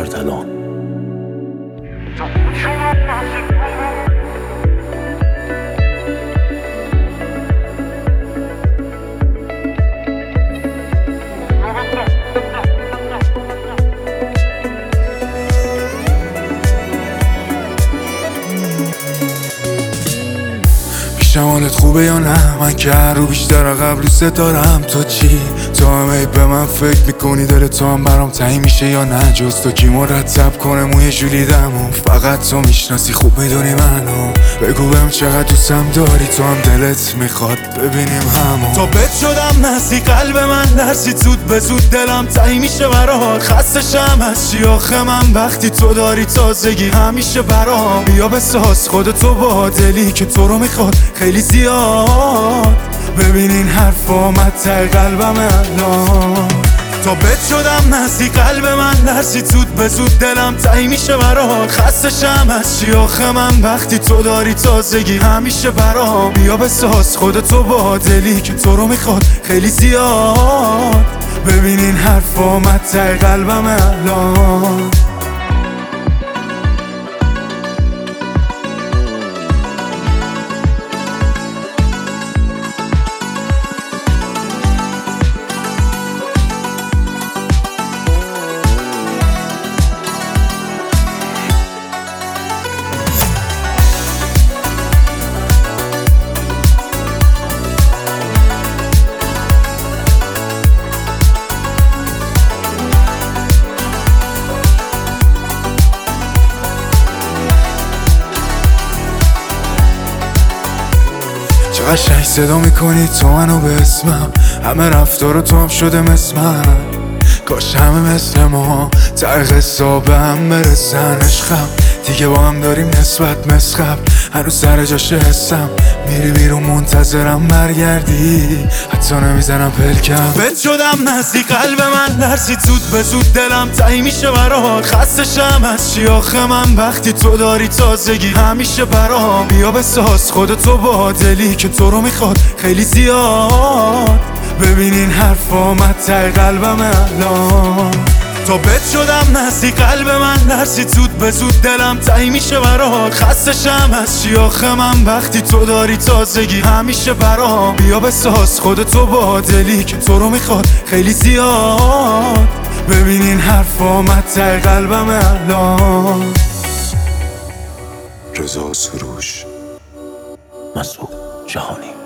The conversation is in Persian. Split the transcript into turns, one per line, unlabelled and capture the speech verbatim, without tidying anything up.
اردلان.
شمالت خوبه یا نه؟ من که هر رو بیشتر قبل دوست دارم. تو چی؟ تو هم به من فکر میکنی؟ دل تو هم برام تنگ میشه یا نه؟ جز تو کی مرتب کنه موی جولیدمو؟ فقط تو میشناسی، خوب میدونی منو. بگو بهم چقدر دوستم داری، تو هم دلت میخواد ببینیم همو. تا بد شدم نسی قلب من درسی، زود به زود دلم تنگ میشه برات. خستشم از چی آخه من وقتی تو داری تازگی همیشه برام. بیا بساز خودتو با دلی که تو رو میخواد خیلی زیاد. ببینین حرف آمد ته قلبم الان. تا بد شدم نزدی قلب من درسی، زود به زود دلم تنگ میشه برات. خستشم از چی آخه من وقتی تو داری تازگی همیشه برام. بیا بساز خودتو با دلی که تو رو میخواد خیلی زیاد. ببینین حرف آمد ته قلبم الان. چه قشنگ صدا میکنی تو منو به اسمم، همه رفتار تو هم شده مثل من. کاش همه مثل ما ته قصه به هم برسن. عشقم دیگه با هم داریم نسبت مثل قبل، هنوز سر جاش حسم. میری بیرون منتظرم برگردی، حتی نمیزنم پلکم. بد شدم نزدی قلب من درسی، زود به زود دلم تنگ میشه برات. خستشم از چی آخه من وقتی تو داری تازگی همیشه برام. بیا بساز خودتو با دلی که تو رو میخواد خیلی زیاد. ببینین حرف آمد ته قلبم الان. تا بد شدم نزدی قلب من درسی، زود به زود دلم تنگ میشه برات. خستشم از چی آخه من وقتی تو داری تازگی همیشه برام. بیا بساز خودتو با دلی که تو رو میخواد خیلی زیاد. ببینین حرف آمد ته قلبم الان.
رضا سروش، مسعود جهانی.